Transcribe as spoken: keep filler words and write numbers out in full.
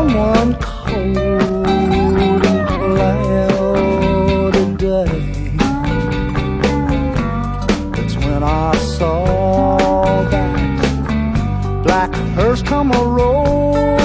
on one cold and cloudy day. That's when I saw that black hearse come a roll.